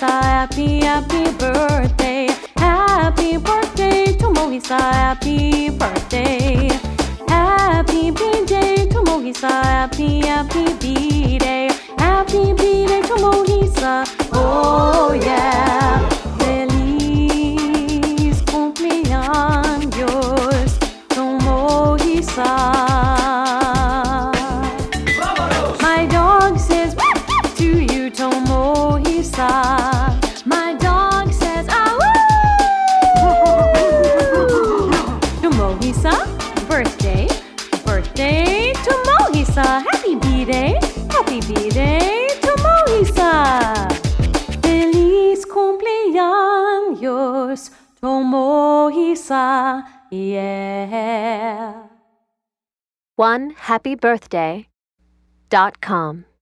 Mohisa. Happy birthday. Happy birthday to Mohisa. Happy birthday. Happy B-Day to Mohisa. Happy B-Day. Happy B-Day to Mohisa. Oh yeah. Feliz cumpleaños to Mohisa. My dog says to you, to Mohisa. My dog says to Mohisa. Birthday to Mohisa. Happy B-Day to Mohisa. Feliz cumpleaños to Mohisa. Yeah. OneHappyBirthday.com